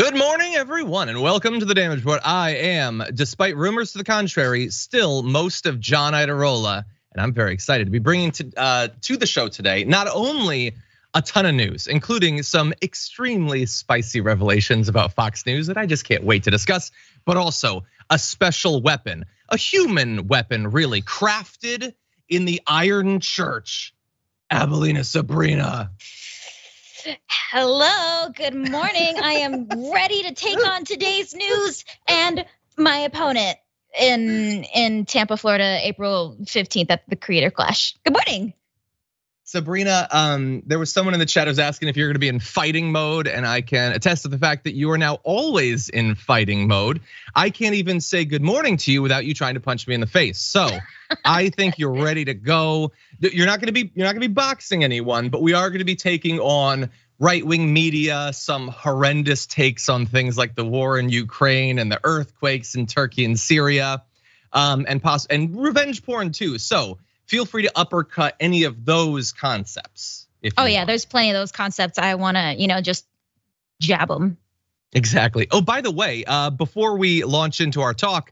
Good morning, everyone, and welcome to the Damage Report. I am, despite rumors to the contrary, still most of John Iadarola, and I'm very excited to be bringing to the show today not only a ton of news, including some extremely spicy revelations about Fox News that I just can't wait to discuss, but also a special weapon, a human weapon, really, crafted in the Iron Church. Abelina Sabrina. Hello, good morning. I am ready to take on today's news and my opponent in Tampa, Florida, April 15th at the Creator Clash. Good morning. Sabrina, there was someone in the chat who was asking if you're gonna be in fighting mode, and I can attest to the fact that you are now always in fighting mode. I can't even say good morning to you without you trying to punch me in the face. So I think you're ready to go. You're not gonna be boxing anyone, but we are gonna be taking on right-wing media, some horrendous takes on things like the war in Ukraine and the earthquakes in Turkey and Syria, and revenge porn too. So feel free to uppercut any of those concepts. Oh yeah, there's plenty of those concepts. I wanna, just jab them. Exactly. Oh, by the way, before we launch into our talk,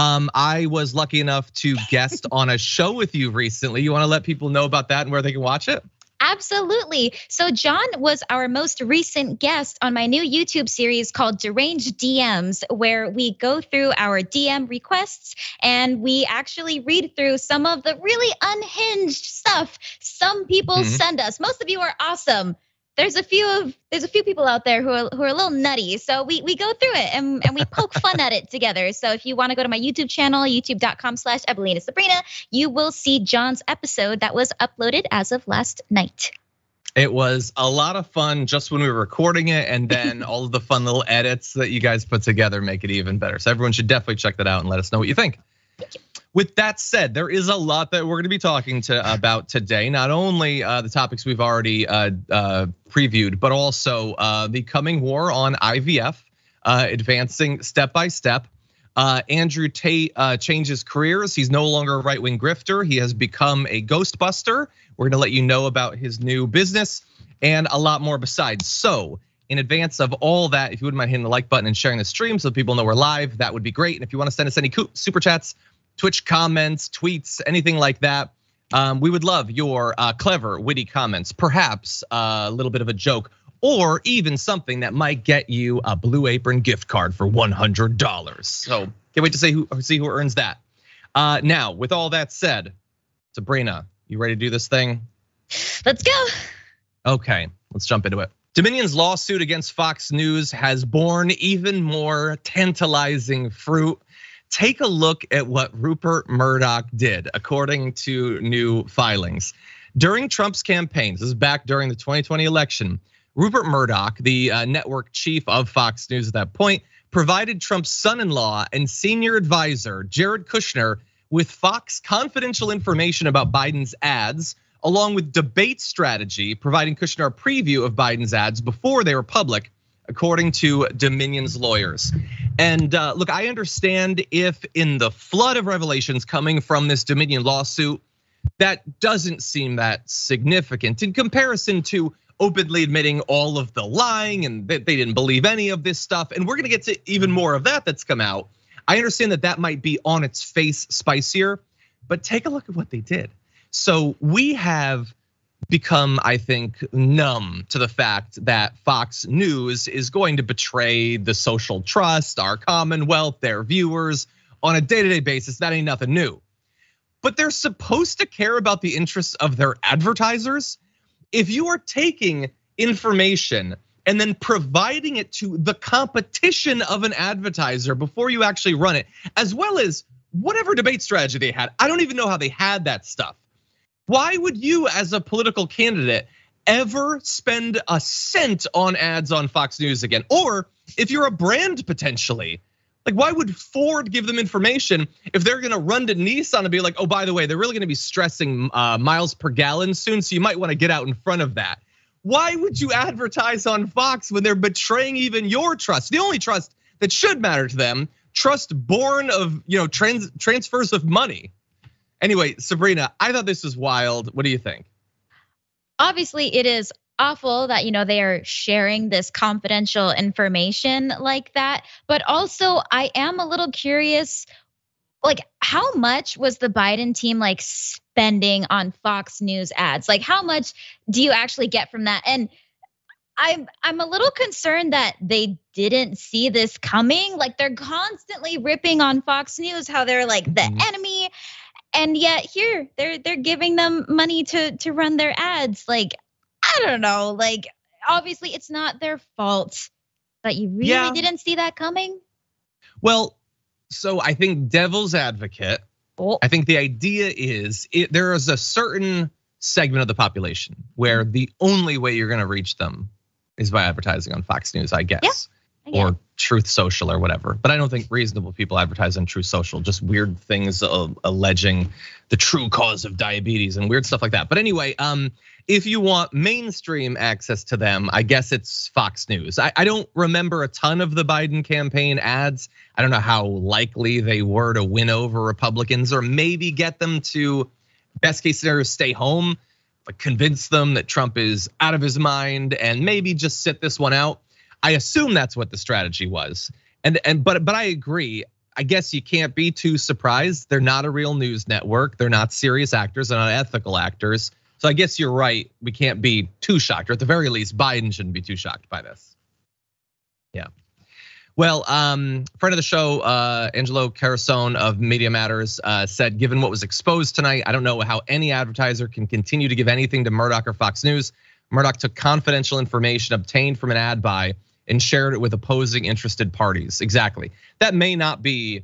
I was lucky enough to guest on a show with you recently. You wanna let people know about that and where they can watch it? Absolutely. So John was our most recent guest on my new YouTube series called Deranged DMs, where we go through our DM requests and we actually read through some of the really unhinged stuff some people send us. Most of you are awesome. There's a few people out there who are a little nutty. So we go through it and we poke fun at it together. So if you want to go to my YouTube channel, youtube.com/Abelina Sabrina, you will see John's episode that was uploaded as of last night. It was a lot of fun just when we were recording it, and then all of the fun little edits that you guys put together make it even better. So everyone should definitely check that out and let us know what you think. Thank you. With that said, there is a lot that we're gonna be talking about today. Not only the topics we've already previewed, but also the coming war on IVF, advancing step by step. Andrew Tate changes careers. He's no longer a right-wing grifter. He has become a Ghostbuster. We're gonna let you know about his new business and a lot more besides. So in advance of all that, if you wouldn't mind hitting the like button and sharing the stream so people know we're live, that would be great. And if you wanna send us any super chats, Twitch comments, tweets, anything like that, we would love your clever, witty comments, perhaps a little bit of a joke, or even something that might get you a Blue Apron gift card for $100. So can't wait to see who earns that. Now, with all that said, Sabrina, you ready to do this thing? Let's go. Okay, let's jump into it. Dominion's lawsuit against Fox News has borne even more tantalizing fruit. Take a look at what Rupert Murdoch did, according to new filings. During Trump's campaign, this is back during the 2020 election, Rupert Murdoch, the network chief of Fox News at that point, provided Trump's son-in-law and senior advisor, Jared Kushner, with Fox confidential information about Biden's ads, along with debate strategy, providing Kushner a preview of Biden's ads before they were public, according to Dominion's lawyers. And look, I understand if in the flood of revelations coming from this Dominion lawsuit, that doesn't seem that significant in comparison to openly admitting all of the lying and that they didn't believe any of this stuff. And we're gonna get to even more of that that's come out. I understand that might be on its face spicier, but take a look at what they did. So we have become, I think, numb to the fact that Fox News is going to betray the social trust, our commonwealth, their viewers on a day-to-day basis. That ain't nothing new. But they're supposed to care about the interests of their advertisers. If you are taking information and then providing it to the competition of an advertiser before you actually run it, as well as whatever debate strategy they had, I don't even know how they had that stuff. Why would you, as a political candidate, ever spend a cent on ads on Fox News again? Or if you're a brand potentially, like why would Ford give them information if they're gonna run to Nissan and be like, oh, by the way, they're really gonna be stressing miles per gallon soon, so you might wanna get out in front of that. Why would you advertise on Fox when they're betraying even your trust? The only trust that should matter to them, trust born of transfers of money. Anyway, Sabrina, I thought this was wild. What do you think? Obviously, it is awful that, they are sharing this confidential information like that. But also, I am a little curious, like, how much was the Biden team like spending on Fox News ads? Like, how much do you actually get from that? And I'm a little concerned that they didn't see this coming. Like, they're constantly ripping on Fox News, how they're like the enemy, and yet here they're giving them money to run their ads. Like, I don't know. Like, obviously it's not their fault, but you really didn't see that coming. Well, so I think devil's advocate. I think the idea is there is a certain segment of the population where the only way you're going to reach them is by advertising on Fox News, I guess, or Truth Social or whatever. But I don't think reasonable people advertise on Truth Social, just weird things alleging the true cause of diabetes and weird stuff like that. But anyway, if you want mainstream access to them, I guess it's Fox News. I don't remember a ton of the Biden campaign ads. I don't know how likely they were to win over Republicans or maybe get them to, best case scenario, stay home, but convince them that Trump is out of his mind and maybe just sit this one out. I assume that's what the strategy was. But I agree. I guess you can't be too surprised. They're not a real news network. They're not serious actors. They're not ethical actors. So I guess you're right. We can't be too shocked, or at the very least, Biden shouldn't be too shocked by this. Yeah. Well, friend of the show, Angelo Carasone of Media Matters said, given what was exposed tonight, I don't know how any advertiser can continue to give anything to Murdoch or Fox News. Murdoch took confidential information obtained from an ad buy and shared it with opposing interested parties. Exactly. That may not be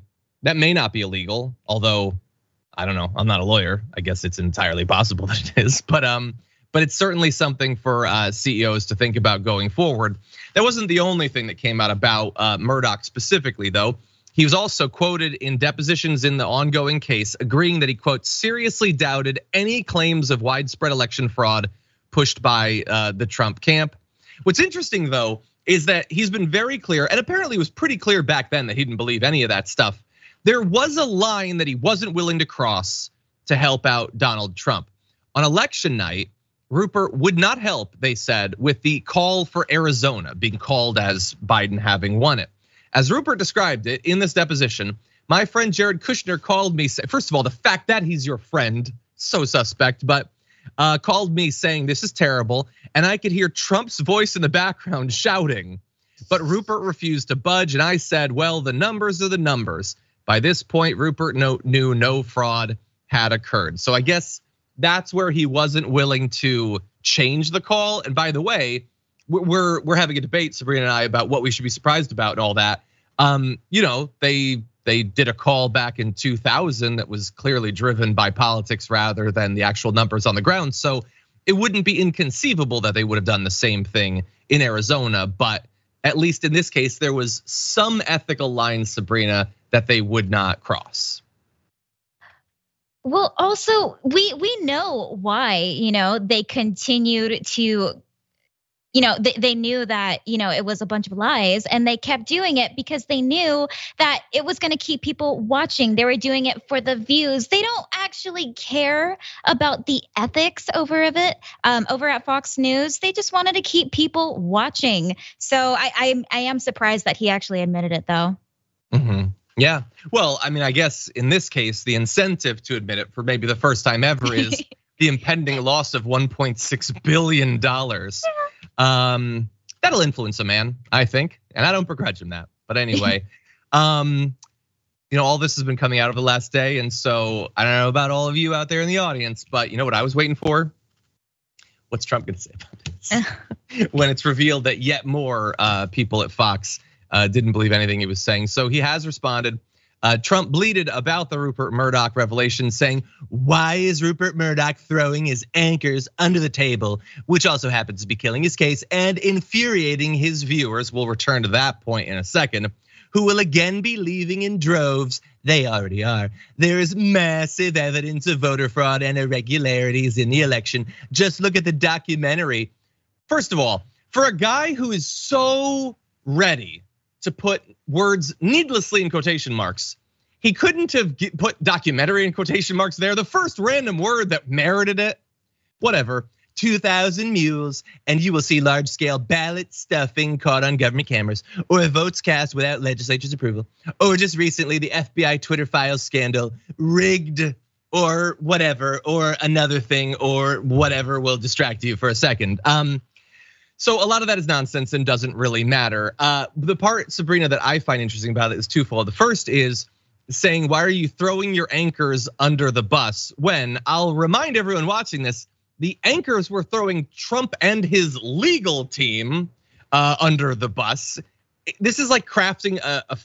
illegal, although I don't know. I'm not a lawyer. I guess it's entirely possible that it is, but it's certainly something for CEOs to think about going forward. That wasn't the only thing that came out about Murdoch specifically, though. He was also quoted in depositions in the ongoing case, agreeing that he, quote, seriously doubted any claims of widespread election fraud pushed by the Trump camp. What's interesting, though, is that he's been very clear, and apparently was pretty clear back then that he didn't believe any of that stuff. There was a line that he wasn't willing to cross to help out Donald Trump. On election night, Rupert would not help, they said, with the call for Arizona being called as Biden having won it. As Rupert described it in this deposition, my friend Jared Kushner called me, first of all, the fact that he's your friend, so suspect, but called me saying this is terrible, and I could hear Trump's voice in the background shouting, but Rupert refused to budge, and I said, well, the numbers are the numbers. By this point, Rupert knew no fraud had occurred. So I guess that's where he wasn't willing to change the call. And by the way, we're having a debate, Sabrina and I, about what we should be surprised about and all that. They did a call back in 2000 that was clearly driven by politics rather than the actual numbers on the ground. So it wouldn't be inconceivable that they would have done the same thing in Arizona. But at least in this case, there was some ethical line, Sabrina, that they would not cross. Well, also, we know why, they continued to, they knew that, it was a bunch of lies, and they kept doing it because they knew that it was going to keep people watching. They were doing it for the views. They don't actually care about the ethics over at Fox News. They just wanted to keep people watching. So I am surprised that he actually admitted it, though. Mm-hmm. Yeah, well, I mean, I guess in this case, the incentive to admit it for maybe the first time ever is the impending loss of $1.6 billion. That'll influence a man, I think, and I don't begrudge him that. But anyway, all this has been coming out over the last day, and so I don't know about all of you out there in the audience, but you know what I was waiting for? What's Trump gonna say about this? When it's revealed that yet more people at Fox didn't believe anything he was saying. So he has responded. Trump bleated about the Rupert Murdoch revelation, saying, why is Rupert Murdoch throwing his anchors under the table, which also happens to be killing his case and infuriating his viewers? We'll return to that point in a second. Who will again be leaving in droves. They already are. There is massive evidence of voter fraud and irregularities in the election. Just look at the documentary. First of all, for a guy who is so ready to put words needlessly in quotation marks, he couldn't have put documentary in quotation marks there. The first random word that merited it, whatever. 2,000 mules, and you will see large-scale ballot stuffing caught on government cameras, or votes cast without legislature's approval, or just recently the FBI Twitter files scandal, rigged, or whatever, or another thing, or whatever will distract you for a second. So a lot of that is nonsense and doesn't really matter. The part, Sabrina, that I find interesting about it is twofold. The first is saying, why are you throwing your anchors under the bus? When I'll remind everyone watching this, the anchors were throwing Trump and his legal team under the bus. This is like crafting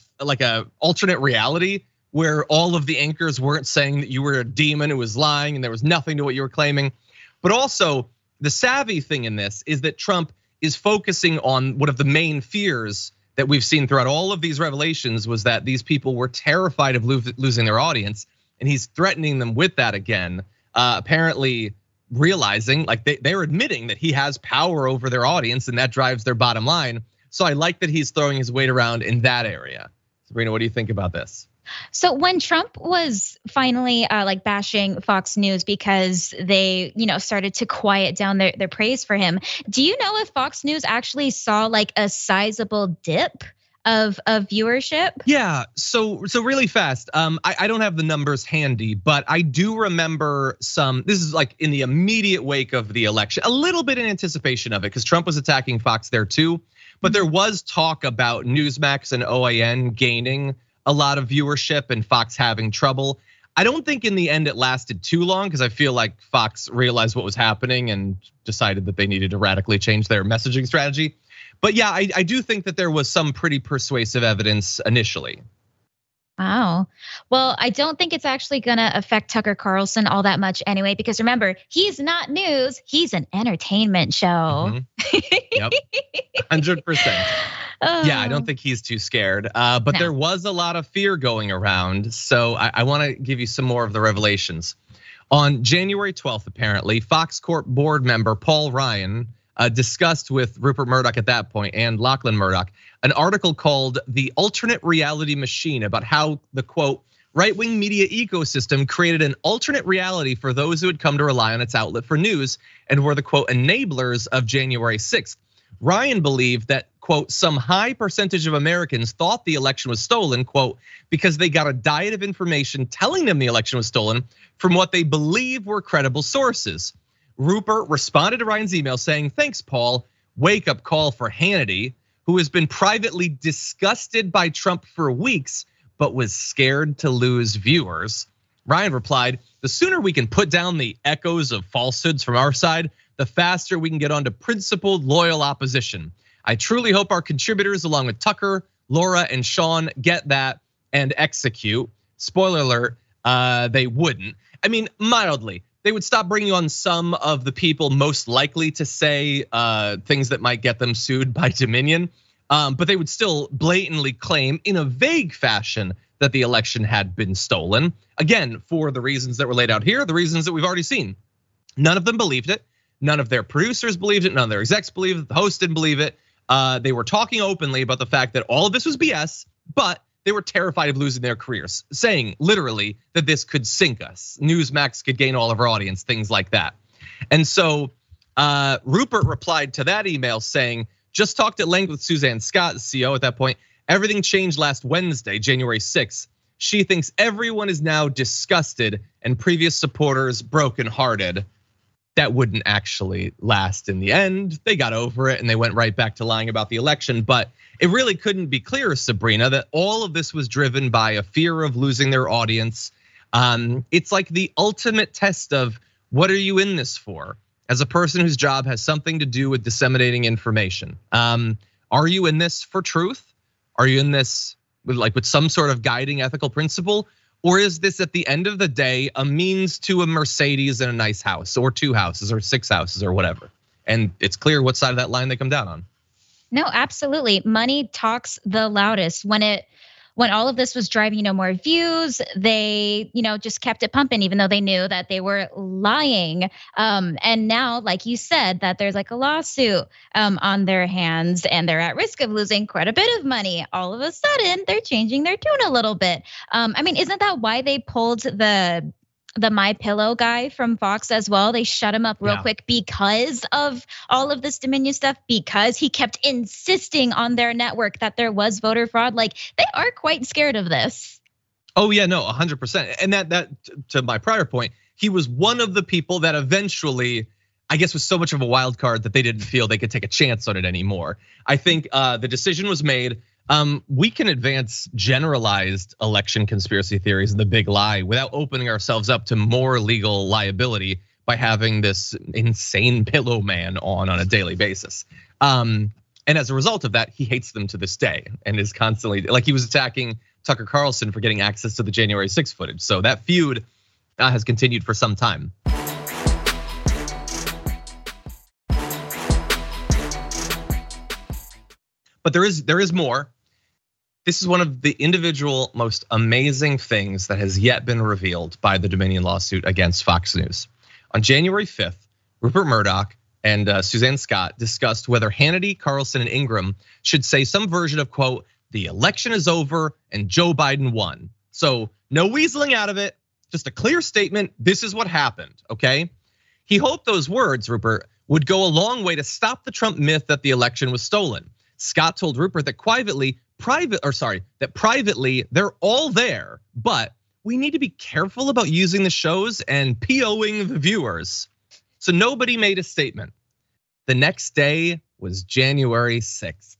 a alternate reality where all of the anchors weren't saying that you were a demon who was lying and there was nothing to what you were claiming. But also the savvy thing in this is that Trump is focusing on one of the main fears that we've seen throughout all of these revelations was that these people were terrified of losing their audience, and he's threatening them with that again. Apparently realizing, like they're admitting that he has power over their audience and that drives their bottom line. So I like that he's throwing his weight around in that area. Sabrina, what do you think about this? So when Trump was finally like bashing Fox News because they, started to quiet down their praise for him, do you know if Fox News actually saw like a sizable dip of viewership? Yeah, so really fast. I don't have the numbers handy, but I do remember this is like in the immediate wake of the election, a little bit in anticipation of it, because Trump was attacking Fox there too. But there was talk about Newsmax and OAN gaining a lot of viewership and Fox having trouble. I don't think in the end it lasted too long, because I feel like Fox realized what was happening and decided that they needed to radically change their messaging strategy. But yeah, I do think that there was some pretty persuasive evidence initially. Wow. Well, I don't think it's actually gonna affect Tucker Carlson all that much anyway, because remember, he's not news, he's an entertainment show. Yep, 100%. Yeah, I don't think he's too scared, but there was a lot of fear going around. So I wanna give you some more of the revelations. On January 12th, apparently, Fox Corp board member Paul Ryan discussed with Rupert Murdoch at that point and Lachlan Murdoch an article called "The Alternate Reality Machine" about how the quote right-wing media ecosystem created an alternate reality for those who had come to rely on its outlet for news and were the quote enablers of January 6th. Ryan believed that quote some high percentage of Americans thought the election was stolen quote because they got a diet of information telling them the election was stolen from what they believe were credible sources. Rupert responded to Ryan's email saying, "Thanks, Paul. Wake up call for Hannity, who has been privately disgusted by Trump for weeks, but was scared to lose viewers." Ryan replied, "The sooner we can put down the echoes of falsehoods from our side, the faster we can get onto principled, loyal opposition. I truly hope our contributors, along with Tucker, Laura, and Sean, get that and execute." Spoiler alert, they wouldn't. I mean, mildly. They would stop bringing on some of the people most likely to say things that might get them sued by Dominion, but they would still blatantly claim in a vague fashion that the election had been stolen. Again, for the reasons that were laid out here, the reasons that we've already seen. None of them believed it. None of their producers believed it. None of their execs believed it. The host didn't believe it. They were talking openly about the fact that all of this was BS, but they were terrified of losing their careers, saying literally that this could sink us. Newsmax could gain all of our audience, things like that. And so Rupert replied to that email saying, "Just talked at length with Suzanne Scott, the CEO at that point. Everything changed last Wednesday, January 6th. She thinks everyone is now disgusted and previous supporters brokenhearted." That wouldn't actually last in the end. They got over it and they went right back to lying about the election. But it really couldn't be clearer, Sabrina, that all of this was driven by a fear of losing their audience. It's like the ultimate test of what are you in this for? As a person whose job has something to do with disseminating information. Are you in this for truth? Are you in this with some sort of guiding ethical principle? Or is this at the end of the day a means to a Mercedes and a nice house, or 2 houses or 6 houses or whatever? And it's clear what side of that line they come down on. No, absolutely. Money talks the loudest. When all of this was driving, more views, they, just kept it pumping, even though they knew that they were lying. And now, like you said, that there's like a lawsuit on their hands and they're at risk of losing quite a bit of money. All of a sudden, they're changing their tune a little bit. I mean, isn't that why they pulled the the My Pillow guy from Fox as well. They shut him up real quick because of all of this Dominion stuff, because he kept insisting on their network that there was voter fraud. Like, they are quite scared of this. Oh yeah, no, 100%. And that to my prior point, he was one of the people that eventually, I guess, was so much of a wild card that they didn't feel they could take a chance on it anymore. I think the decision was made. We can advance generalized election conspiracy theories and the big lie without opening ourselves up to more legal liability by having this insane pillow man on a daily basis. And as a result of that, he hates them to this day and is constantly, like, he was attacking Tucker Carlson for getting access to the January 6th footage. So that feud has continued for some time. But there is more. This is one of the individual most amazing things that has yet been revealed by the Dominion lawsuit against Fox News. On January 5th, Rupert Murdoch and Suzanne Scott discussed whether Hannity, Carlson, and Ingraham should say some version of, quote, "The election is over and Joe Biden won." So no weaseling out of it, just a clear statement. This is what happened, okay? He hoped those words, Rupert, would go a long way to stop the Trump myth that the election was stolen. Scott told Rupert that privately they're all there, but we need to be careful about using the shows and POing the viewers. So nobody made a statement. The next day was January 6th.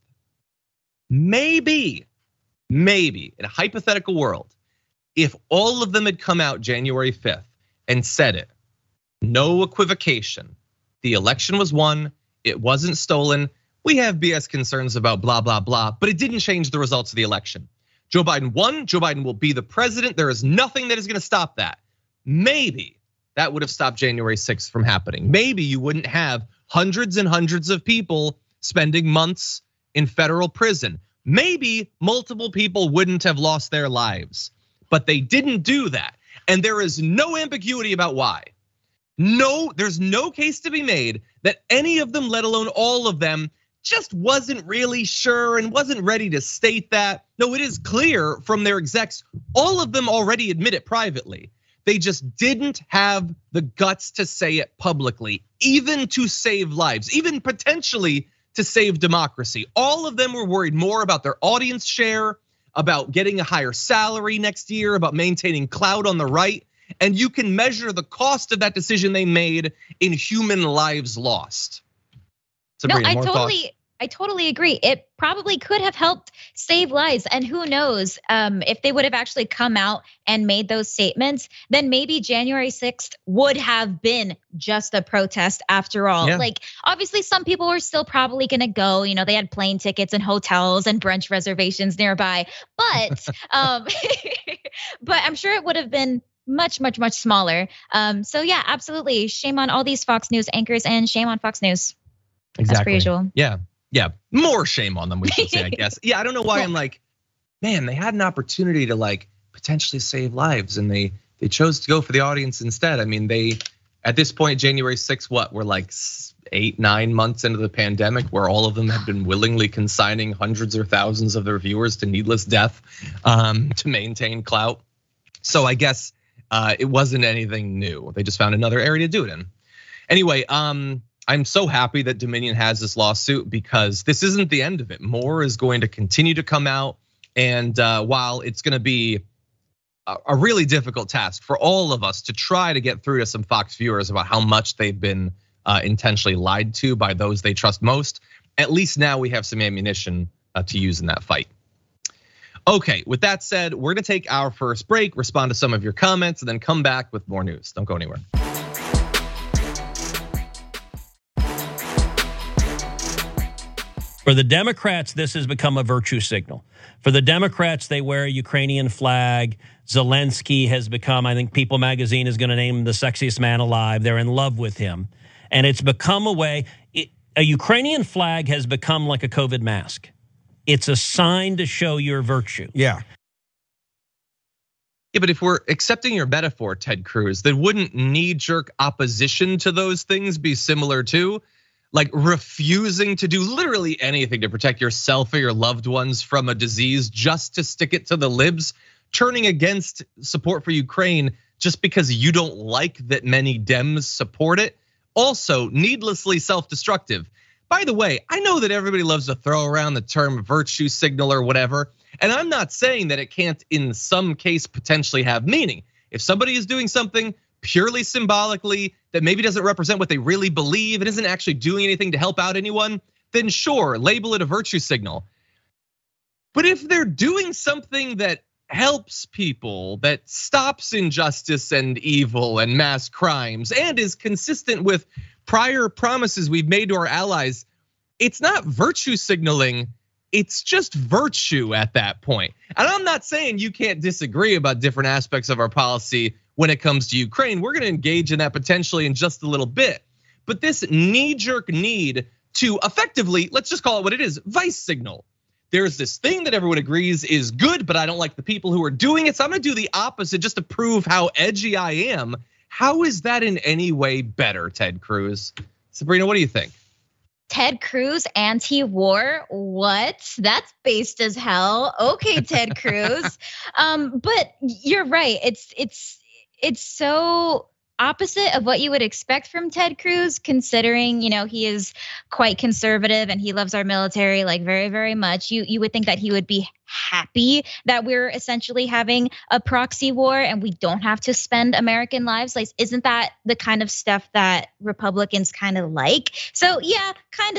Maybe in a hypothetical world, if all of them had come out January 5th and said it, no equivocation, the election was won, it wasn't stolen. We have BS concerns about blah, blah, blah, but it didn't change the results of the election. Joe Biden won, Joe Biden will be the president. There is nothing that is gonna stop that. Maybe that would have stopped January 6th from happening. Maybe you wouldn't have hundreds and hundreds of people spending months in federal prison. Maybe multiple people wouldn't have lost their lives, but they didn't do that. And there is no ambiguity about why. No, there's no case to be made that any of them, let alone all of them, just wasn't really sure and wasn't ready to state that. No, it is clear from their execs, all of them already admit it privately. They just didn't have the guts to say it publicly, even to save lives, even potentially to save democracy. All of them were worried more about their audience share, about getting a higher salary next year, about maintaining clout on the right. And you can measure the cost of that decision they made in human lives lost. Sabrina, I totally agree. It probably could have helped save lives. And who knows, if they would have actually come out and made those statements, then maybe January 6th would have been just a protest after all. Yeah. Like, obviously some people were still probably gonna go, they had plane tickets and hotels and brunch reservations nearby. But, but I'm sure it would have been much smaller. So yeah, absolutely. Shame on all these Fox News anchors and shame on Fox News. Exactly. As per usual. Yeah, more shame on them, we should say, I guess. Yeah, I don't know why I'm like, man, they had an opportunity to like potentially save lives and they chose to go for the audience instead. I mean, they, at this point, January 6th, we're like 8-9 months into the pandemic where all of them have been willingly consigning hundreds or thousands of their viewers to needless death to maintain clout. So I guess it wasn't anything new. They just found another area to do it in. Anyway, I'm so happy that Dominion has this lawsuit because this isn't the end of it. More is going to continue to come out. And while it's gonna be a really difficult task for all of us to try to get through to some Fox viewers about how much they've been intentionally lied to by those they trust most, at least now we have some ammunition to use in that fight. Okay, with that said, we're gonna take our first break, respond to some of your comments, and then come back with more news. Don't go anywhere. For the Democrats, this has become a virtue signal. For the Democrats, they wear a Ukrainian flag. Zelensky has become, I think People magazine is going to name him the sexiest man alive. They're in love with him. And it's become a way, a Ukrainian flag has become like a COVID mask. It's a sign to show your virtue. Yeah. Yeah, but if we're accepting your metaphor, Ted Cruz, then wouldn't knee-jerk opposition to those things be similar too? Like refusing to do literally anything to protect yourself or your loved ones from a disease just to stick it to the libs, turning against support for Ukraine just because you don't like that many Dems support it. Also, needlessly self-destructive. By the way, I know that everybody loves to throw around the term virtue signal or whatever, and I'm not saying that it can't in some case potentially have meaning. If somebody is doing something purely symbolically that maybe doesn't represent what they really believe, it isn't actually doing anything to help out anyone, then sure, label it a virtue signal. But if they're doing something that helps people, that stops injustice and evil and mass crimes, and is consistent with prior promises we've made to our allies, it's not virtue signaling, it's just virtue at that point. And I'm not saying you can't disagree about different aspects of our policy when it comes to Ukraine. We're gonna engage in that potentially in just a little bit. But this knee-jerk need to effectively, let's just call it what it is, vice signal. There's this thing that everyone agrees is good, but I don't like the people who are doing it, so I'm gonna do the opposite just to prove how edgy I am. How is that in any way better, Ted Cruz? Sabrina, what do you think? Ted Cruz anti-war? What? That's based as hell. Okay, Ted Cruz. But you're right. It's so opposite of what you would expect from Ted Cruz, considering, he is quite conservative and he loves our military like very, very much. You would think that he would be happy that we're essentially having a proxy war and we don't have to spend American lives. Like, isn't that the kind of stuff that Republicans kind of like? So yeah,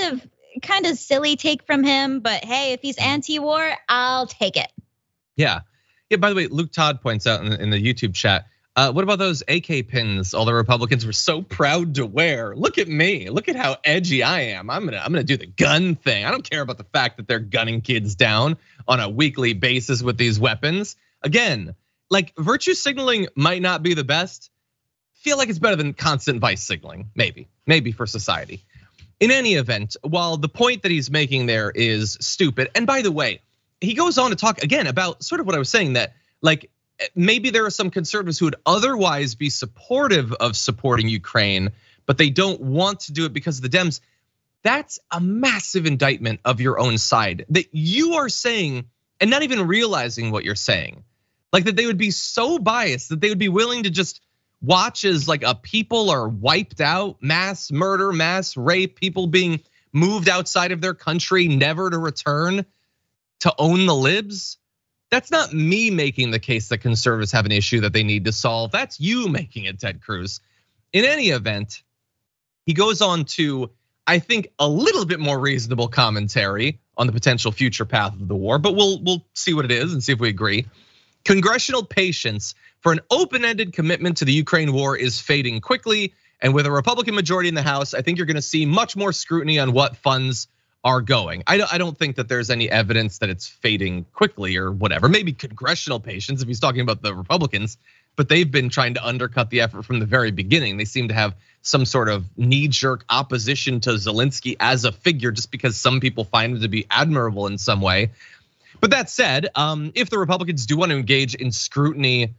kind of silly take from him, but hey, if he's anti-war, I'll take it. Yeah. By the way, Luke Todd points out in the YouTube chat, what about those AK pins all the Republicans were so proud to wear? Look at me, look at how edgy I am. I'm gonna do the gun thing. I don't care about the fact that they're gunning kids down on a weekly basis with these weapons. Again, like virtue signaling might not be the best. Feel like it's better than constant vice signaling, maybe for society. In any event, while the point that he's making there is stupid, and by the way, he goes on to talk again about sort of what I was saying, that like, maybe there are some conservatives who would otherwise be supportive of supporting Ukraine, but they don't want to do it because of the Dems. That's a massive indictment of your own side that you are saying and not even realizing what you're saying. Like that they would be so biased that they would be willing to just watch as like a people are wiped out, mass murder, mass rape, people being moved outside of their country, never to return, to own the libs. That's not me making the case that conservatives have an issue that they need to solve. That's you making it, Ted Cruz. In any event, he goes on to, I think, a little bit more reasonable commentary on the potential future path of the war, but we'll see what it is and see if we agree. Congressional patience for an open-ended commitment to the Ukraine war is fading quickly, and with a Republican majority in the House, I think you're gonna see much more scrutiny on what funds are going. I don't think that there's any evidence that it's fading quickly or whatever. Maybe congressional patience if he's talking about the Republicans, but they've been trying to undercut the effort from the very beginning. They seem to have some sort of knee-jerk opposition to Zelensky as a figure just because some people find him to be admirable in some way. But that said, if the Republicans do want to engage in scrutiny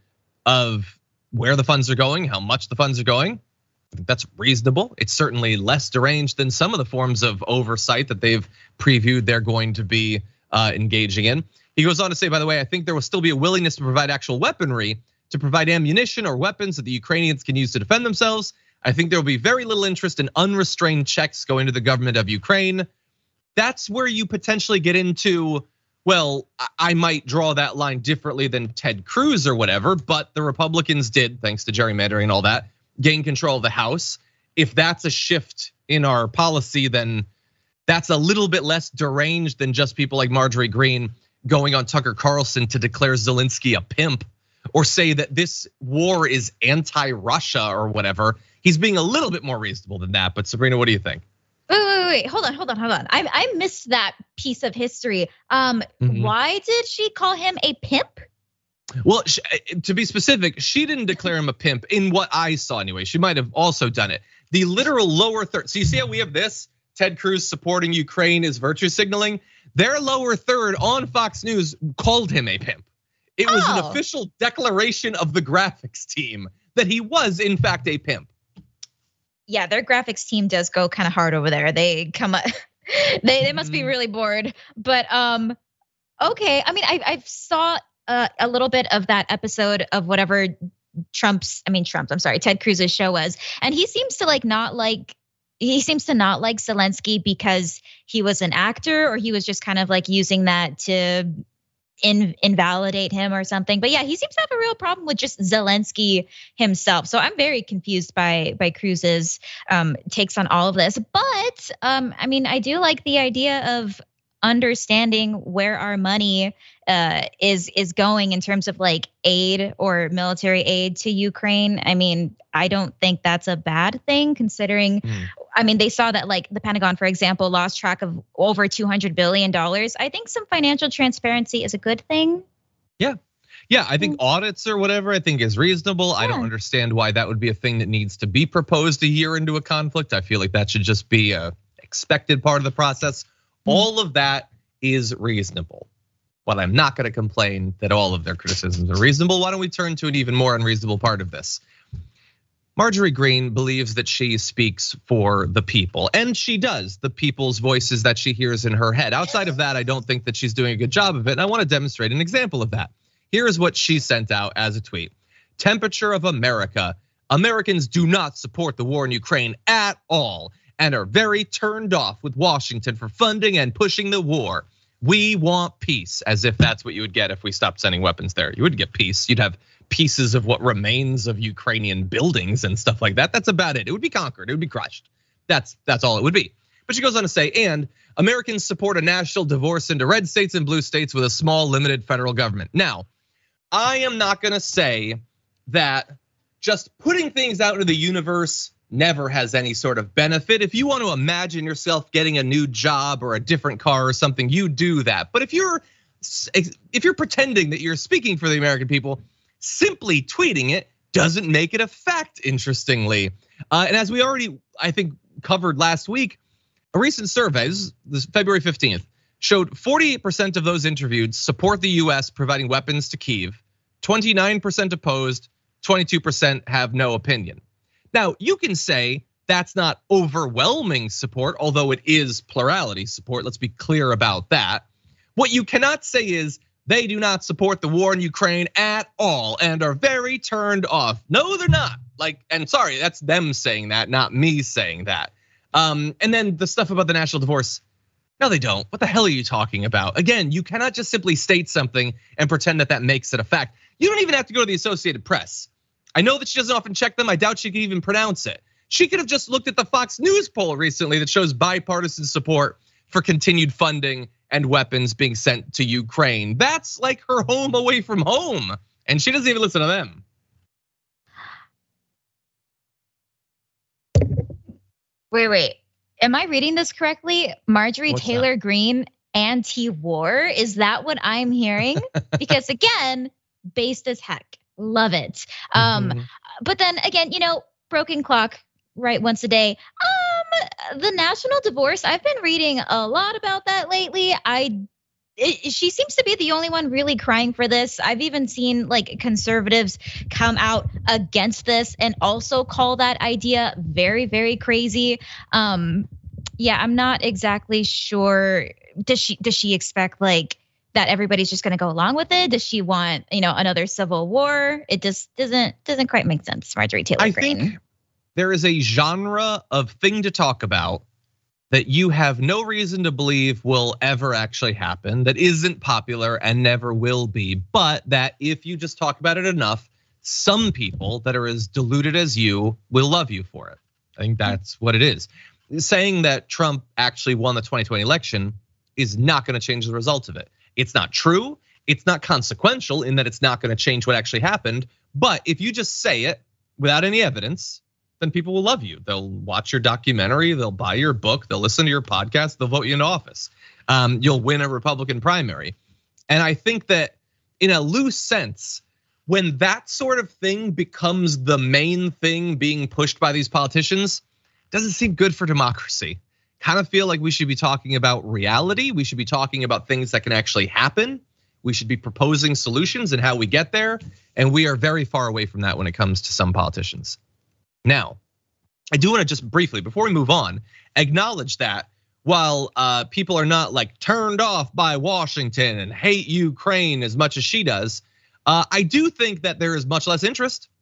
of where the funds are going, how much the funds are going, I think that's reasonable. It's certainly less deranged than some of the forms of oversight that they've previewed they're going to be engaging in. He goes on to say, by the way, I think there will still be a willingness to provide actual weaponry, to provide ammunition or weapons that the Ukrainians can use to defend themselves. I think there will be very little interest in unrestrained checks going to the government of Ukraine. That's where you potentially get into, well, I might draw that line differently than Ted Cruz or whatever, but the Republicans did, thanks to gerrymandering and all that, gain control of the House. If that's a shift in our policy, then that's a little bit less deranged than just people like Marjorie Greene going on Tucker Carlson to declare Zelensky a pimp or say that this war is anti-Russia or whatever. He's being a little bit more reasonable than that. But Sabrina, what do you think? Wait, hold on. I missed that piece of history. Why did she call him a pimp? Well, to be specific, she didn't declare him a pimp in what I saw anyway. She might have also done it. The literal lower third. So you see how we have this? Ted Cruz supporting Ukraine is virtue signaling. Their lower third on Fox News called him a pimp. It was an official declaration of the graphics team that he was in fact a pimp. Yeah, their graphics team does go kind of hard over there. They come up, they must be really bored. But okay, I mean, I saw a little bit of that episode of whatever Ted Cruz's show was. And he seems to not like Zelensky because he was an actor, or he was just kind of using that to invalidate him or something. But yeah, he seems to have a real problem with just Zelensky himself. So I'm very confused by Cruz's takes on all of this. But I do like the idea of understanding where our money is going in terms of aid or military aid to Ukraine. I don't think that's a bad thing, considering they saw that the Pentagon, for example, lost track of over $200 billion. I think some financial transparency is a good thing. Yeah. I think audits or whatever, I think is reasonable. Yeah. I don't understand why that would be a thing that needs to be proposed a year into a conflict. I feel like that should just be a expected part of the process. All of that is reasonable. But I'm not going to complain that all of their criticisms are reasonable. Why don't we turn to an even more unreasonable part of this? Marjorie Greene believes that she speaks for the people, and she does, the people's voices that she hears in her head. Outside of that, I don't think that she's doing a good job of it, and I want to demonstrate an example of that. Here is what she sent out as a tweet. Temperature of America. Americans do not support the war in Ukraine at all and are very turned off with Washington for funding and pushing the war. We want peace, as if that's what you would get if we stopped sending weapons there. You wouldn't get peace. You'd have pieces of what remains of Ukrainian buildings and stuff like that. That's about it. It would be conquered. It would be crushed. That's all it would be. But she goes on to say, and Americans support a national divorce into red states and blue states with a small, limited federal government. Now, I am not going to say that just putting things out into the universe never has any sort of benefit. If you want to imagine yourself getting a new job or a different car or something, you do that. But if you're pretending that you're speaking for the American people, simply tweeting it doesn't make it a fact, interestingly. And as we already, I think, covered last week, a recent survey, this is February 15th, showed 48% of those interviewed support the US providing weapons to Kyiv, 29% opposed, 22% have no opinion. Now, you can say that's not overwhelming support, although it is plurality support. Let's be clear about that. What you cannot say is they do not support the war in Ukraine at all and are very turned off. No, they're not. And sorry, that's them saying that, not me saying that. And then the stuff about the national divorce. No, they don't. What the hell are you talking about? Again, you cannot just simply state something and pretend that that makes it a fact. You don't even have to go to the Associated Press. I know that she doesn't often check them. I doubt she can even pronounce it. She could have just looked at the Fox News poll recently that shows bipartisan support for continued funding and weapons being sent to Ukraine. That's like her home away from home. And she doesn't even listen to them. Wait. Am I reading this correctly? Marjorie Taylor Greene, anti-war? Is that what I'm hearing? Because again, based as heck. Love it. But then again, broken clock, right, once a day. The national divorce, I've been reading a lot about that lately. She seems to be the only one really crying for this. I've even seen conservatives come out against this and also call that idea very, very crazy. Yeah, I'm not exactly sure. Does she expect that everybody's just going to go along with it? Does she want, another civil war? It just doesn't quite make sense, Marjorie Taylor Greene. I think there is a genre of thing to talk about that you have no reason to believe will ever actually happen, that isn't popular and never will be, but that if you just talk about it enough, some people that are as deluded as you will love you for it. I think that's what it is. Saying that Trump actually won the 2020 election is not going to change the result of it. It's not true. It's not consequential in that it's not going to change what actually happened. But if you just say it without any evidence, then people will love you. They'll watch your documentary, they'll buy your book, they'll listen to your podcast, they'll vote you into office. You'll win a Republican primary. And I think that in a loose sense, when that sort of thing becomes the main thing being pushed by these politicians, it doesn't seem good for democracy. Kind of feel like we should be talking about reality. We should be talking about things that can actually happen. We should be proposing solutions and how we get there. And we are very far away from that when it comes to some politicians. Now, I do want to just briefly, before we move on, acknowledge that while people are not turned off by Washington and hate Ukraine as much as she does, I do think that there is much less interest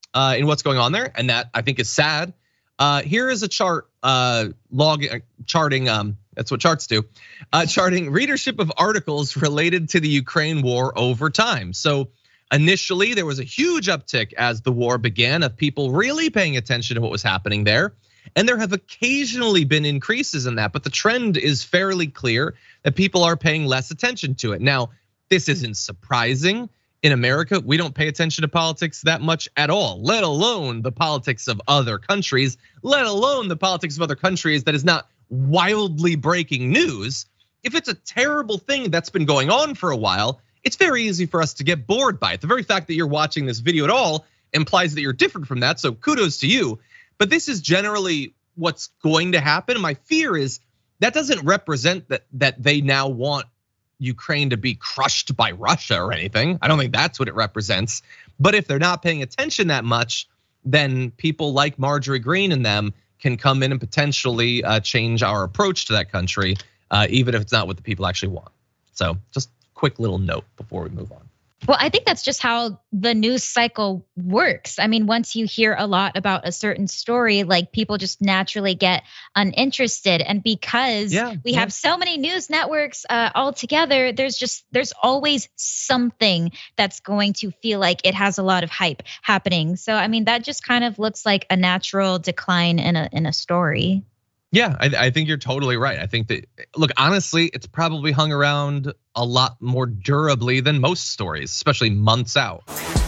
in what's going on there, and that I think is sad. Here is a chart charting. That's what charts do. Charting readership of articles related to the Ukraine war over time. So initially, there was a huge uptick as the war began of people really paying attention to what was happening there. And there have occasionally been increases in that, but the trend is fairly clear that people are paying less attention to it. Now, this isn't surprising. In America, we don't pay attention to politics that much at all, let alone the politics of other countries, let alone the politics of other countries that is not wildly breaking news. If it's a terrible thing that's been going on for a while, it's very easy for us to get bored by it. The very fact that you're watching this video at all implies that you're different from that, so kudos to you. But this is generally what's going to happen. My fear is that doesn't represent that they now want Ukraine to be crushed by Russia or anything. I don't think that's what it represents. But if they're not paying attention that much, then people like Marjorie Greene and them can come in and potentially change our approach to that country, even if it's not what the people actually want. So just a quick little note before we move on. Well, I think that's just how the news cycle works. I mean, once you hear a lot about a certain story, like people just naturally get uninterested. And because we have so many news networks all together, there's always something that's going to feel like it has a lot of hype happening. So, I mean, that just kind of looks like a natural decline in a story. Yeah, I think you're totally right. I think that, look, honestly, it's probably hung around a lot more durably than most stories, especially months out.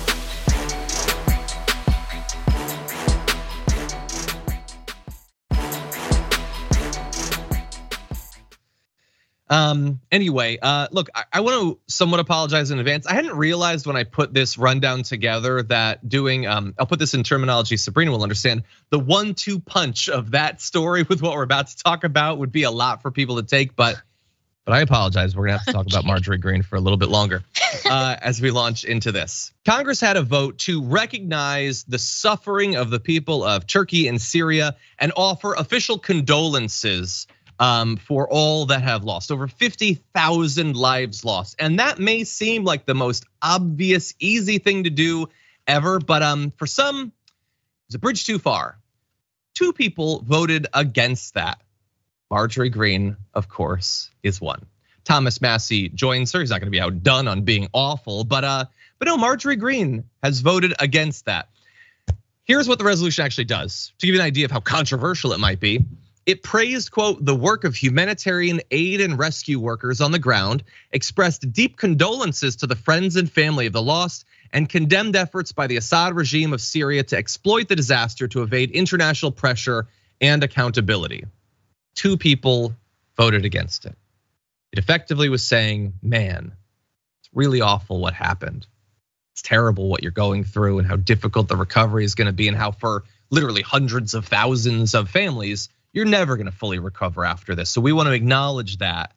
Anyway, look, I want to somewhat apologize in advance. I hadn't realized when I put this rundown together that doing, I'll put this in terminology Sabrina will understand, the 1-2 punch of that story with what we're about to talk about would be a lot for people to take, but I apologize. We're gonna have to talk about Marjorie Greene for a little bit longer as we launch into this. Congress had a vote to recognize the suffering of the people of Turkey and Syria and offer official condolences for all that have lost, over 50,000 lives lost. And that may seem like the most obvious, easy thing to do ever, but for some, it's a bridge too far. 2 people voted against that. Marjorie Greene, of course, is one. Thomas Massie joins her. He's not gonna be outdone on being awful, but no, Marjorie Greene has voted against that. Here's what the resolution actually does, to give you an idea of how controversial it might be. It praised, quote, the work of humanitarian aid and rescue workers on the ground, expressed deep condolences to the friends and family of the lost, and condemned efforts by the Assad regime of Syria to exploit the disaster to evade international pressure and accountability. 2 people voted against it. It effectively was saying, man, it's really awful what happened. It's terrible what you're going through and how difficult the recovery is gonna be and how for literally hundreds of thousands of families, you're never gonna fully recover after this. So we wanna acknowledge that.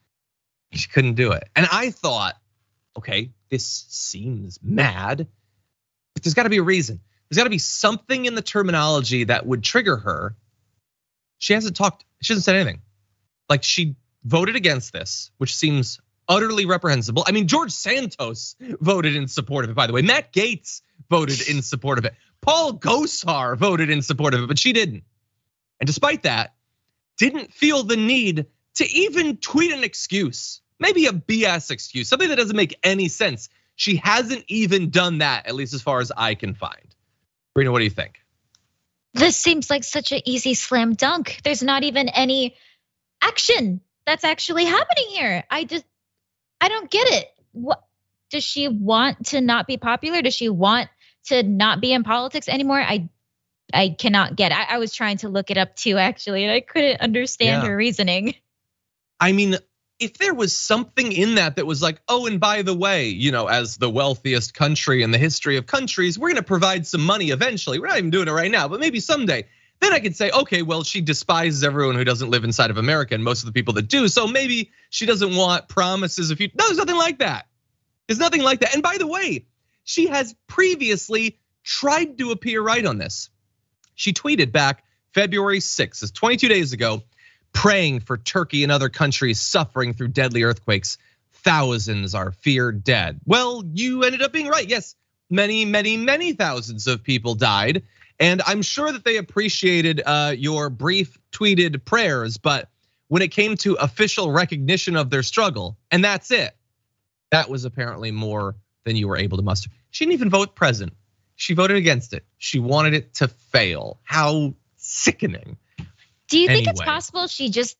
She couldn't do it. And I thought, okay, this seems mad, but there's gotta be a reason. There's gotta be something in the terminology that would trigger her. She hasn't said anything. Like she voted against this, which seems utterly reprehensible. I mean, George Santos voted in support of it, by the way. Matt Gaetz voted in support of it. Paul Gosar voted in support of it, but she didn't. And despite that, didn't feel the need to even tweet an excuse, maybe a BS excuse, something that doesn't make any sense. She hasn't even done that, at least as far as I can find. Sabrina, what do you think? This seems like such an easy slam dunk. There's not even any action that's actually happening here. I don't get it. What does she want to not be popular? Does she want to not be in politics anymore? I cannot get it. I was trying to look it up too, actually, and I couldn't understand her reasoning. I mean, if there was something in that was like, oh, and by the way, as the wealthiest country in the history of countries, we're gonna provide some money eventually. We're not even doing it right now, but maybe someday. Then I could say, okay, well, she despises everyone who doesn't live inside of America and most of the people that do. So maybe she doesn't want promises of future. No, there's nothing like that. There's nothing like that. And by the way, she has previously tried to appear right on this. She tweeted back February 6th, it's 22 days ago, praying for Turkey and other countries suffering through deadly earthquakes. Thousands are feared dead. Well, you ended up being right. Yes, many, many, many thousands of people died. And I'm sure that they appreciated your brief tweeted prayers, but when it came to official recognition of their struggle, and that's it, that was apparently more than you were able to muster. She didn't even vote president. She voted against it. She wanted it to fail. How sickening. Do you think it's possible she just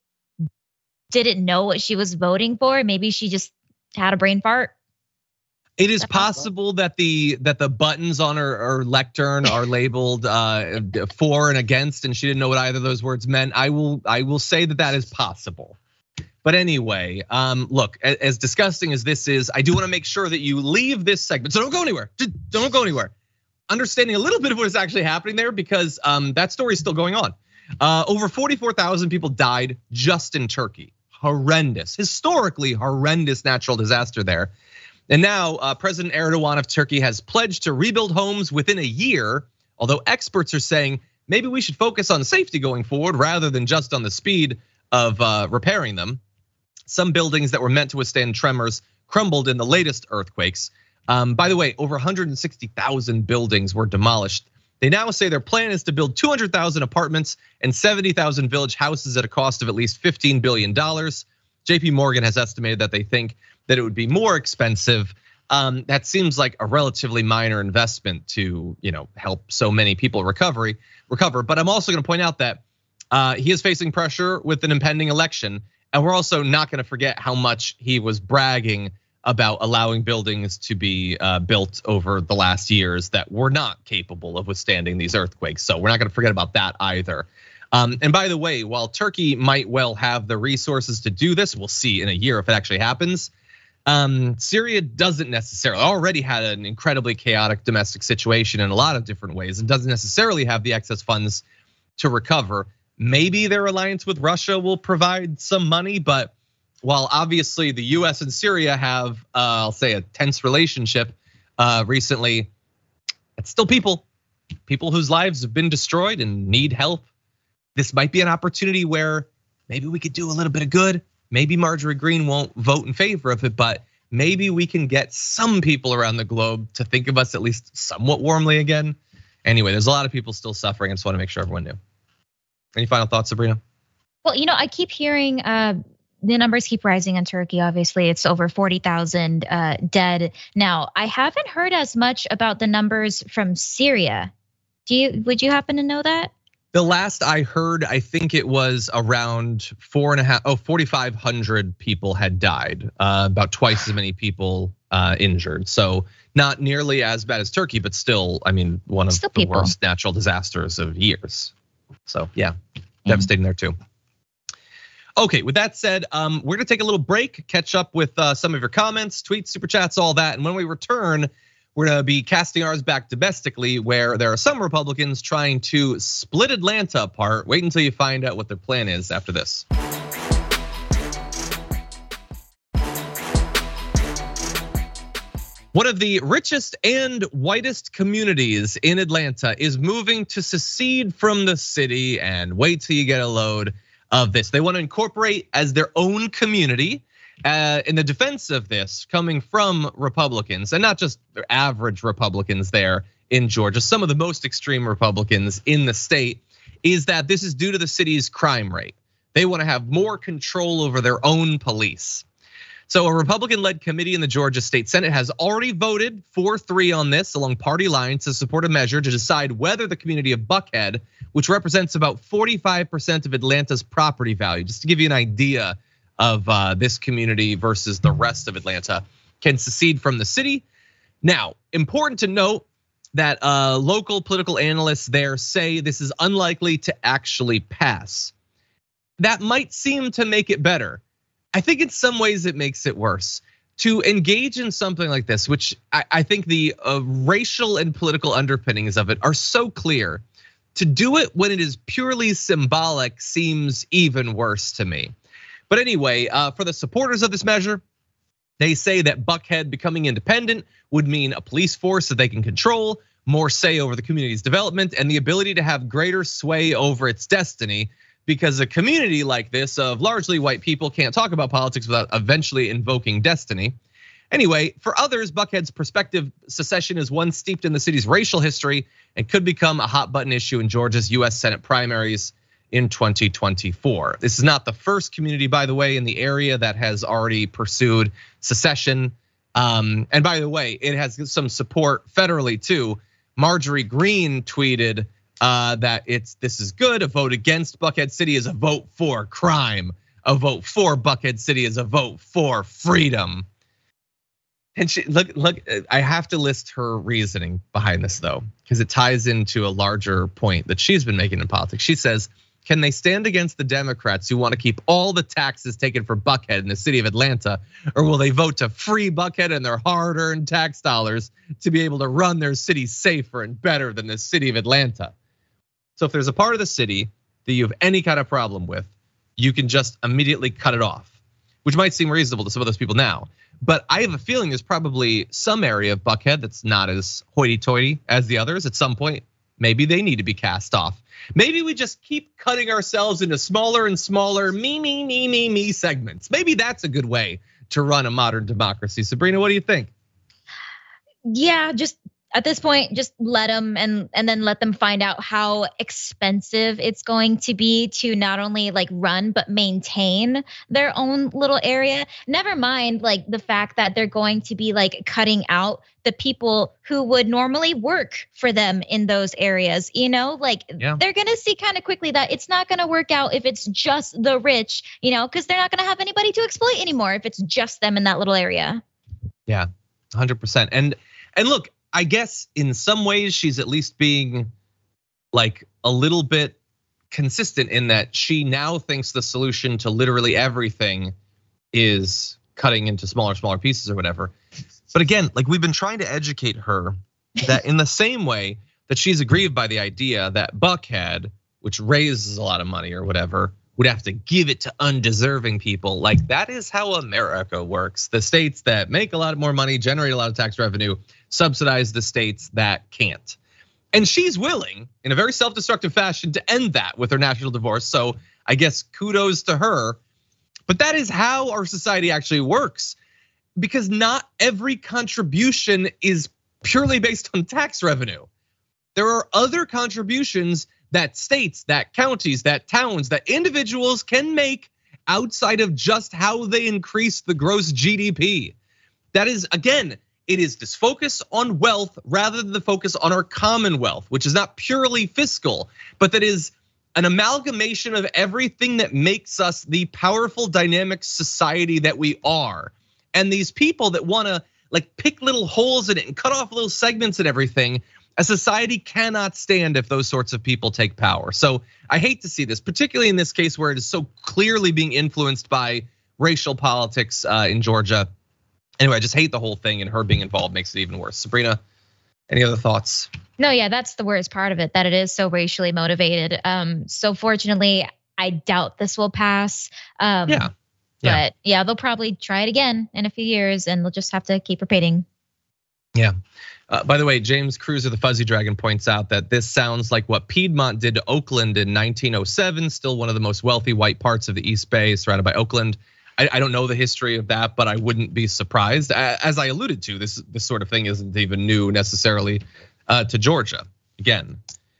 didn't know what she was voting for? Maybe she just had a brain fart? It is possible that the buttons on her lectern are labeled for and against, and she didn't know what either of those words meant. I will say that is possible. But anyway, look, as disgusting as this is, I do want to make sure that you leave this segment. So don't go anywhere. Just don't go anywhere. Understanding a little bit of what is actually happening there, because that story is still going on. Over 44,000 people died just in Turkey. Horrendous, historically horrendous natural disaster there. And now President Erdogan of Turkey has pledged to rebuild homes within a year, although experts are saying maybe we should focus on safety going forward rather than just on the speed of repairing them. Some buildings that were meant to withstand tremors crumbled in the latest earthquakes. By the way, over 160,000 buildings were demolished. They now say their plan is to build 200,000 apartments and 70,000 village houses at a cost of at least $15 billion. JP Morgan has estimated that they think that it would be more expensive. That seems like a relatively minor investment to, help so many people recover. But I'm also going to point out that he is facing pressure with an impending election, and we're also not going to forget how much he was bragging about allowing buildings to be built over the last years that were not capable of withstanding these earthquakes. So we're not going to forget about that either. And by the way, while Turkey might well have the resources to do this, we'll see in a year if it actually happens. Syria doesn't necessarily, already had an incredibly chaotic domestic situation in a lot of different ways, and doesn't necessarily have the excess funds to recover. Maybe their alliance with Russia will provide some money, but while obviously the US and Syria have, I'll say, a tense relationship recently, it's still people whose lives have been destroyed and need help. This might be an opportunity where maybe we could do a little bit of good. Maybe Marjorie Greene won't vote in favor of it, but maybe we can get some people around the globe to think of us at least somewhat warmly again. Anyway, there's a lot of people still suffering. I just want to make sure everyone knew. Any final thoughts, Sabrina? Well, I keep hearing the numbers keep rising in Turkey. Obviously, it's over 40,000 dead now. I haven't heard as much about the numbers from Syria. Would you happen to know that? The last I heard, I think it was around 4,500 people had died, about twice as many people injured. So not nearly as bad as Turkey, but still, one of the worst natural disasters of years. So yeah, devastating there too. Okay, with that said, we're gonna take a little break, catch up with some of your comments, tweets, super chats, all that. And when we return, we're gonna be casting ours back domestically, where there are some Republicans trying to split Atlanta apart. Wait until you find out what their plan is after this. One of the richest and whitest communities in Atlanta is moving to secede from the city, and wait till you get a load of this. They want to incorporate as their own community. In the defense of this, coming from Republicans, and not just average Republicans there in Georgia, some of the most extreme Republicans in the state, is that this is due to the city's crime rate. They want to have more control over their own police. So a Republican-led committee in the Georgia State Senate has already voted 4-3 on this along party lines to support a measure to decide whether the community of Buckhead, which represents about 45% of Atlanta's property value, just to give you an idea of this community versus the rest of Atlanta, can secede from the city. Now, important to note that local political analysts there say this is unlikely to actually pass. That might seem to make it better. I think in some ways it makes it worse. To engage in something like this, which I think the racial and political underpinnings of it are so clear, to do it when it is purely symbolic seems even worse to me. But anyway, for the supporters of this measure, they say that Buckhead becoming independent would mean a police force that they can control, more say over the community's development, and the ability to have greater sway over its destiny. Because a community like this of largely white people can't talk about politics without eventually invoking destiny. Anyway, for others, Buckhead's prospective secession is one steeped in the city's racial history and could become a hot button issue in Georgia's US Senate primaries in 2024. This is not the first community, by the way, in the area that has already pursued secession. And by the way, it has some support federally too. Marjorie Greene tweeted that this is good. A vote against Buckhead City is a vote for crime. A vote for Buckhead City is a vote for freedom. And she look, I have to list her reasoning behind this though, because it ties into a larger point that she's been making in politics. She says, can they stand against the Democrats who want to keep all the taxes taken for Buckhead in the city of Atlanta? Or will they vote to free Buckhead and their hard-earned tax dollars to be able to run their city safer and better than the city of Atlanta? So if there's a part of the city that you have any kind of problem with, you can just immediately cut it off, which might seem reasonable to some of those people now. But I have a feeling there's probably some area of Buckhead that's not as hoity-toity as the others. At some point, maybe they need to be cast off. Maybe we just keep cutting ourselves into smaller and smaller me segments. Maybe that's a good way to run a modern democracy. Sabrina, what do you think? Yeah, just at this point, just let them and then let them find out how expensive it's going to be to not only like run but maintain their own little area. Never mind like the fact that they're going to be like cutting out the people who would normally work for them in those areas, like they're gonna see kind of quickly that it's not gonna work out if it's just the rich, because they're not gonna have anybody to exploit anymore if it's just them in that little area. Yeah, 100%. And look, I guess in some ways she's at least being like a little bit consistent in that she now thinks the solution to literally everything is cutting into smaller pieces or whatever. But again, like we've been trying to educate her that in the same way that she's aggrieved by the idea that Buckhead, which raises a lot of money or whatever, would have to give it to undeserving people. Like that is how America works. The states that make a lot more money, generate a lot of tax revenue, subsidize the states that can't. And she's willing, in a very self-destructive fashion, to end that with her national divorce. So I guess kudos to her. But that is how our society actually works. Because not every contribution is purely based on tax revenue. There are other contributions that states, that counties, that towns, that individuals can make outside of just how they increase the gross GDP. That is, again, it is this focus on wealth rather than the focus on our commonwealth, which is not purely fiscal, but that is an amalgamation of everything that makes us the powerful, dynamic society that we are. And these people that wanna like pick little holes in it and cut off little segments and everything, a society cannot stand if those sorts of people take power. So I hate to see this, particularly in this case where it is so clearly being influenced by racial politics in Georgia. Anyway, I just hate the whole thing, and her being involved makes it even worse. Sabrina, any other thoughts? No, yeah, that's the worst part of it, that it is so racially motivated. So fortunately, I doubt this will pass. But yeah, they'll probably try it again in a few years, and they'll just have to keep repeating. Yeah. By the way, James Cruiser, the Fuzzy Dragon, points out that this sounds like what Piedmont did to Oakland in 1907, still one of the most wealthy white parts of the East Bay, surrounded by Oakland. I don't know the history of that, but I wouldn't be surprised. As I alluded to, this sort of thing isn't even new necessarily to Georgia. Again,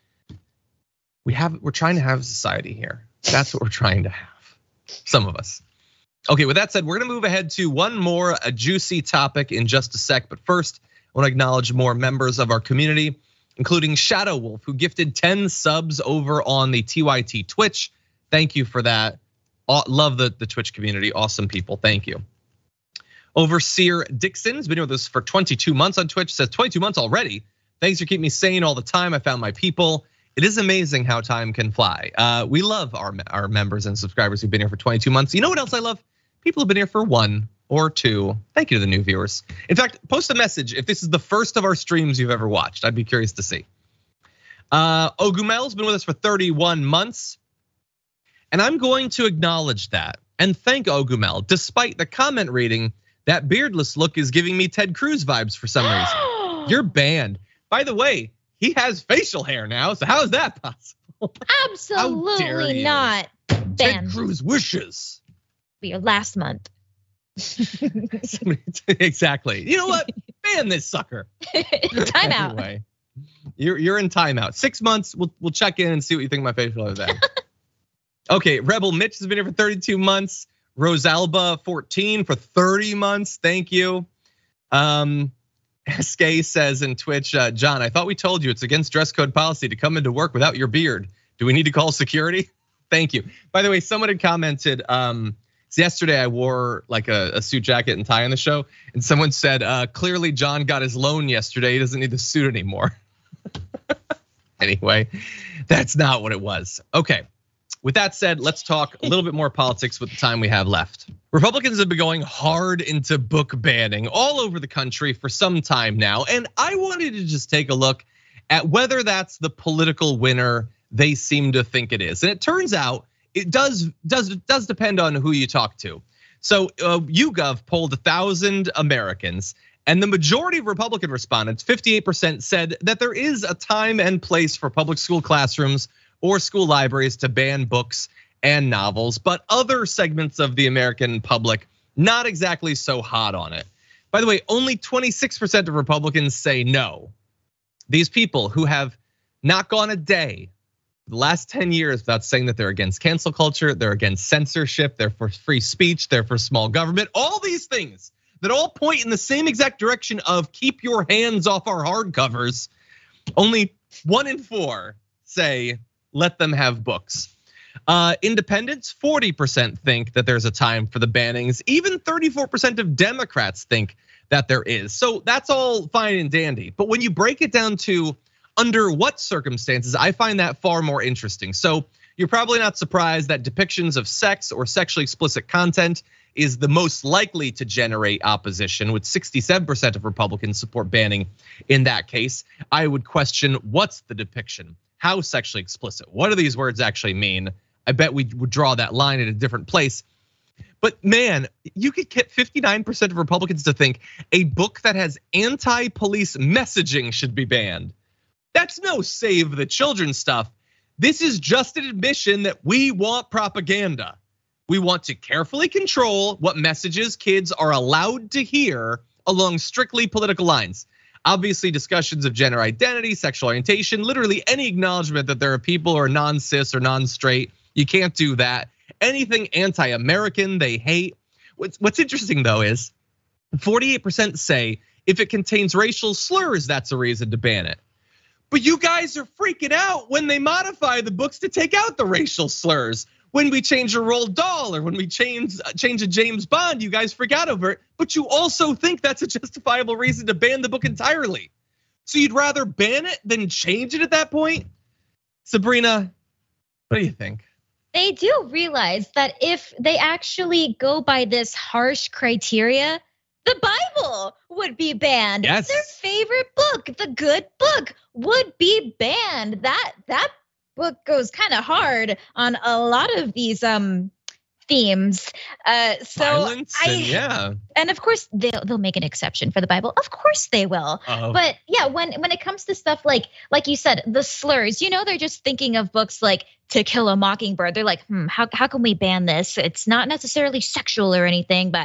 we're trying to have a society here. That's what we're trying to have, some of us. Okay, with that said, we're gonna move ahead to one more juicy topic in just a sec. But first, I want to acknowledge more members of our community, including Shadow Wolf, who gifted 10 subs over on the TYT Twitch. Thank you for that. Love the Twitch community, awesome people, thank you. Overseer Dixon has been with us for 22 months on Twitch, says 22 months already. Thanks for keeping me sane all the time. I found my people. It is amazing how time can fly. We love our members and subscribers who've been here for 22 months. You know what else I love? People have been here for 1 or 2. Thank you to the new viewers. In fact, post a message if this is the first of our streams you've ever watched. I'd be curious to see. Ogumel's been with us for 31 months. And I'm going to acknowledge that and thank Ogumel, despite the comment reading that beardless look is giving me Ted Cruz vibes for some reason. You're banned. By the way, he has facial hair now, so how is that possible? Absolutely not. Ted Cruz wishes. For your last month. Exactly. You know what? Ban this sucker. Timeout. Anyway, you're in timeout. 6 months. We'll check in and see what you think of my facial hair then. Okay, Rebel Mitch has been here for 32 months. Rosalba 14 for 30 months. Thank you. SK says in Twitch, John, I thought we told you it's against dress code policy to come into work without your beard. Do we need to call security? Thank you. By the way, someone had commented, yesterday I wore like a suit jacket and tie on the show, and someone said, clearly John got his loan yesterday. He doesn't need the suit anymore. Anyway, that's not what it was. Okay, with that said, let's talk a little bit more politics with the time we have left. Republicans have been going hard into book banning all over the country for some time now, and I wanted to just take a look at whether that's the political winner they seem to think it is. And it turns out it does depend on who you talk to. So YouGov polled 1,000 Americans, and the majority of Republican respondents, 58%, said that there is a time and place for public school classrooms or school libraries to ban books and novels, but other segments of the American public not exactly so hot on it. By the way, only 26% of Republicans say no. These people who have not gone a day the last 10 years without saying that they're against cancel culture, they're against censorship, they're for free speech, they're for small government, all these things that all point in the same exact direction of keep your hands off our hardcovers. Only 1 in 4 say let them have books. Independents, 40% think that there's a time for the bannings. Even 34% of Democrats think that there is. So that's all fine and dandy. But when you break it down to under what circumstances, I find that far more interesting. So you're probably not surprised that depictions of sex or sexually explicit content is the most likely to generate opposition, with 67% of Republicans support banning in that case. I would question, what's the depiction? How sexually explicit? What do these words actually mean? I bet we would draw that line at a different place. But man, you could get 59% of Republicans to think a book that has anti-police messaging should be banned. That's no save the children stuff. This is just an admission that we want propaganda. We want to carefully control what messages kids are allowed to hear along strictly political lines. Obviously, discussions of gender identity, sexual orientation, literally any acknowledgement that there are people who are non-cis or non-straight, you can't do that. Anything anti-American, they hate. What's interesting though is 48% say if it contains racial slurs, that's a reason to ban it. But you guys are freaking out when they modify the books to take out the racial slurs. When we change a Roald Dahl or when we change a James Bond, you guys freak out over it. But you also think that's a justifiable reason to ban the book entirely. So you'd rather ban it than change it at that point? Sabrina, what do you think? They do realize that if they actually go by this harsh criteria, the Bible would be banned. Yes. Their favorite book, the good book, would be banned. That book goes kind of hard on a lot of these themes. Violence, and of course they'll make an exception for the Bible. Of course they will. But yeah, when it comes to stuff like you said, the slurs, they're just thinking of books like To Kill a Mockingbird. They're like, how can we ban this? It's not necessarily sexual or anything, but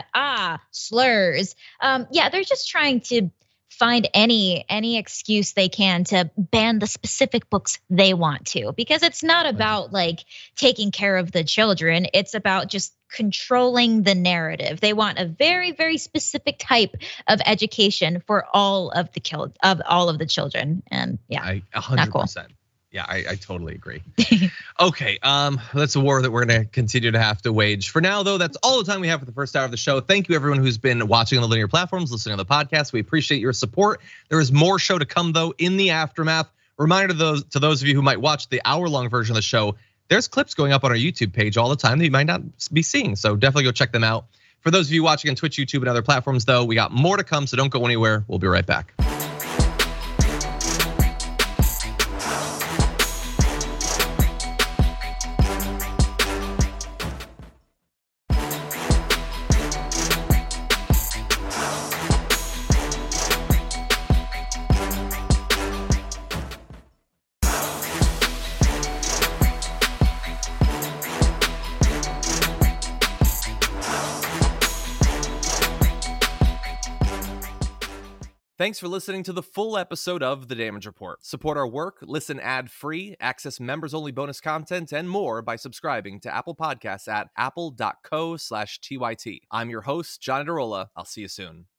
slurs. Yeah, they're just trying to find any excuse they can to ban the specific books they want to, because it's not about like taking care of the children. It's about just controlling the narrative. They want a very, very specific type of education for all of the children. And yeah, 100%. Not cool. Yeah, I totally agree. Okay, that's a war that we're gonna continue to have to wage. For now, though, that's all the time we have for the first hour of the show. Thank you, everyone who's been watching on the linear platforms, listening to the podcast. We appreciate your support. There is more show to come, though, in the aftermath. Reminder to those of you who might watch the hour-long version of the show, there's clips going up on our YouTube page all the time that you might not be seeing. So definitely go check them out. For those of you watching on Twitch, YouTube, and other platforms, though, we got more to come, so don't go anywhere. We'll be right back. Thanks for listening to the full episode of The Damage Report. Support our work, listen ad-free, access members-only bonus content, and more by subscribing to Apple Podcasts at apple.co/TYT. I'm your host, John Adarola. I'll see you soon.